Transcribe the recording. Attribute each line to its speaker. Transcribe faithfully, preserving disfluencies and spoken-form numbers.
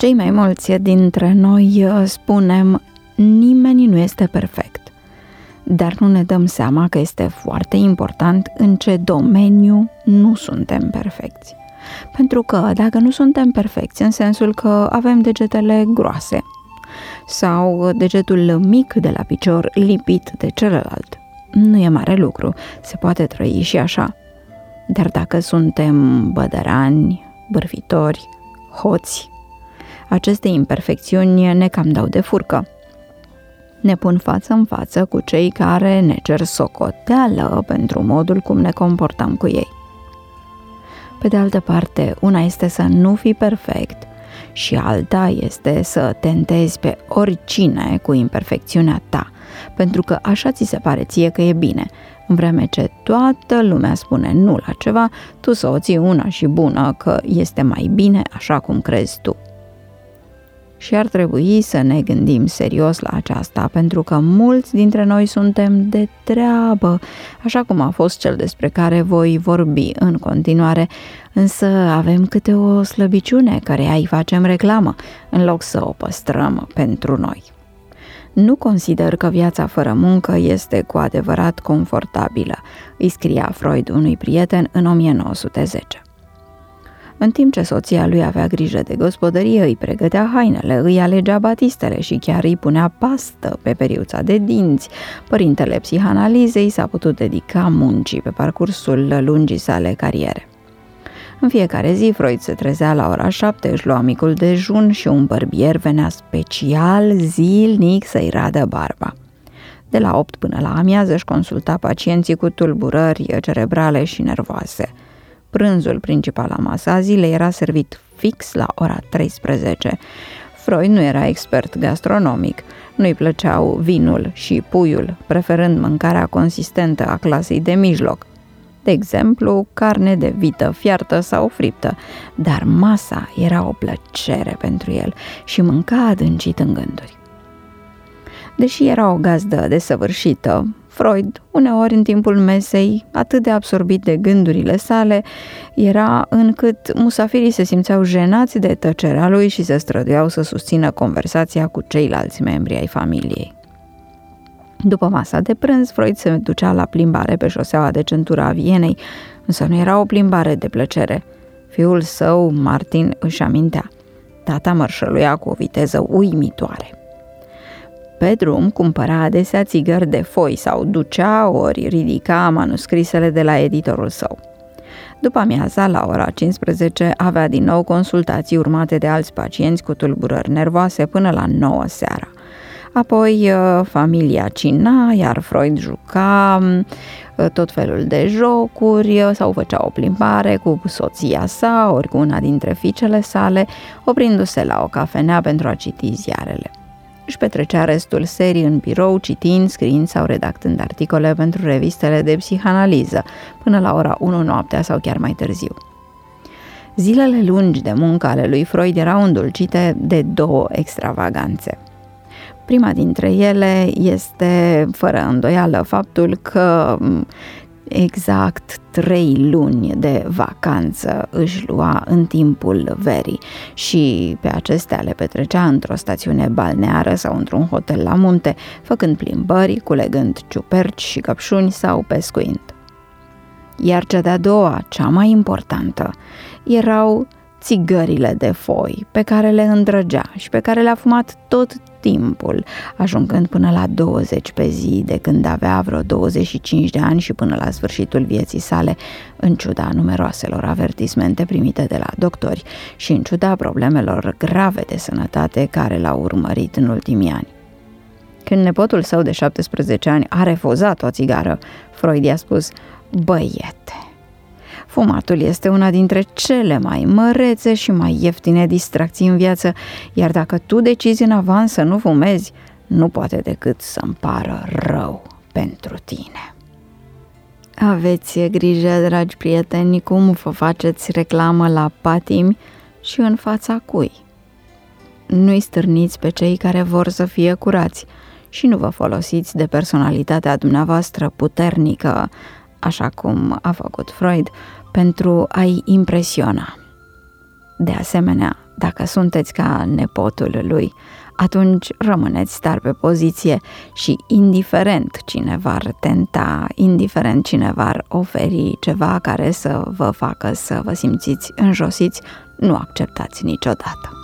Speaker 1: Cei mai mulți dintre noi spunem nimeni nu este perfect, dar nu ne dăm seama că este foarte important în ce domeniu nu suntem perfecți. Pentru că dacă nu suntem perfecți în sensul că avem degetele groase sau degetul mic de la picior lipit de celălalt, nu e mare lucru, se poate trăi și așa. Dar dacă suntem bădărani, bârfitori, hoți, aceste imperfecțiuni ne cam dau de furcă. Ne pun față în față cu cei care ne cer socoteală pentru modul cum ne comportăm cu ei. Pe de altă parte, una este să nu fii perfect și alta este să tentezi pe oricine cu imperfecțiunea ta, pentru că așa ți se pare ție că e bine, în vreme ce toată lumea spune nu la ceva, tu să o ții una și bună că este mai bine așa cum crezi tu. Și ar trebui să ne gândim serios la aceasta, pentru că mulți dintre noi suntem de treabă, așa cum a fost cel despre care voi vorbi în continuare, însă avem câte o slăbiciune care îi facem reclamă, în loc să o păstrăm pentru noi. Nu consider că viața fără muncă este cu adevărat confortabilă, îi scria Freud unui prieten în o mie nouă sute zece. În timp ce soția lui avea grijă de gospodărie, îi pregătea hainele, îi alegea batistele și chiar îi punea pastă pe periuța de dinți, părintele psihanalizei s-a putut dedica muncii pe parcursul lungii sale cariere. În fiecare zi, Freud se trezea la ora șapte, își lua micul dejun și un bărbier venea special zilnic să-i radă barba. De la opt până la amiază își consulta pacienții cu tulburări cerebrale și nervoase. Prânzul principal la masa zilei era servit fix la ora treisprezece. Freud nu era expert gastronomic, nu-i plăceau vinul și puiul, preferând mâncarea consistentă a clasei de mijloc. De exemplu, carne de vită fiartă sau friptă, dar masa era o plăcere pentru el și mânca adâncit în gânduri. Deși era o gazdă desăvârșită, Freud, uneori în timpul mesei, atât de absorbit de gândurile sale, era încât musafirii se simțeau jenați de tăcerea lui și se străduiau să susțină conversația cu ceilalți membri ai familiei. După masa de prânz, Freud se ducea la plimbare pe șoseaua de centură a Vienei, însă nu era o plimbare de plăcere. Fiul său, Martin, își amintea. Tata mărșăluia cu o viteză uimitoare. Pe drum cumpăra adesea țigări de foi sau ducea ori ridica manuscrisele de la editorul său. După amiaza, la ora cincisprezece, avea din nou consultații urmate de alți pacienți cu tulburări nervoase până la nouă seara. Apoi familia cina, iar Freud juca tot felul de jocuri sau făcea o plimbare cu soția sa ori cu una dintre fiicele sale, oprindu-se la o cafenea pentru a citi ziarele. Își petrecea restul serii în birou, citind, scriind sau redactând articole pentru revistele de psihanaliză, până la ora unu noaptea sau chiar mai târziu. Zilele lungi de muncă ale lui Freud erau îndulcite de două extravaganțe. Prima dintre ele este, fără îndoială, faptul că exact trei luni de vacanță își lua în timpul verii și pe acestea le petrecea într-o stațiune balneară sau într-un hotel la munte, făcând plimbări, culegând ciuperci și căpșuni sau pescuind. Iar cea de-a doua, cea mai importantă, erau țigările de foi pe care le îndrăgea și pe care le-a fumat tot timpul, ajungând până la douăzeci pe zi de când avea vreo douăzeci și cinci de ani și până la sfârșitul vieții sale, în ciuda numeroaselor avertismente primite de la doctori și în ciuda problemelor grave de sănătate care l-au urmărit în ultimii ani. Când nepotul său de șaptesprezece ani a refuzat o țigară, Freud i-a spus: „Băiete, fumatul este una dintre cele mai mărețe și mai ieftine distracții în viață, iar dacă tu decizi în avans să nu fumezi, nu poate decât să-mi pară rău pentru tine.” Aveți grijă, dragi prieteni, cum vă faceți reclamă la patimi și în fața cui. Nu-i stârniți pe cei care vor să fie curați și nu vă folosiți de personalitatea dumneavoastră puternică, așa cum a făcut Freud, pentru a-i impresiona. De asemenea, Dacă sunteți ca nepotul lui, atunci rămâneți tari pe poziție și indiferent cine v-ar tenta, indiferent cine v-ar oferi ceva care să vă facă să vă simțiți înjosiți, nu acceptați niciodată.